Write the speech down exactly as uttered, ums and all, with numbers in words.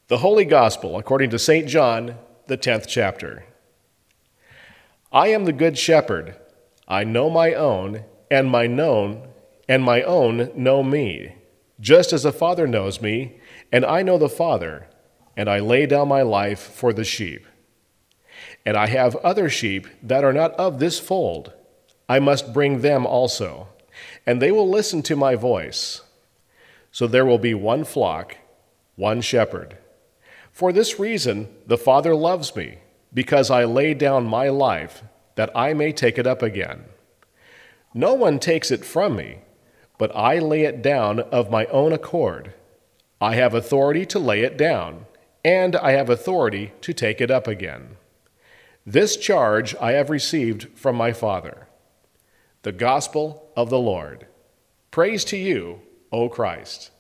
The Holy Gospel according to Saint John, the tenth chapter. I am the good shepherd. I know my own, and my known, and my own know me, just as the Father knows me, and I know the Father, and I lay down my life for the sheep. And I have other sheep that are not of this fold. I must bring them also, and they will listen to my voice. So there will be one flock, one shepherd. For this reason, the Father loves me, because I lay down my life, that I may take it up again. No one takes it from me, but I lay it down of my own accord. I have authority to lay it down, and I have authority to take it up again. This charge I have received from my Father. The Gospel of the Lord. Praise to you, O Christ.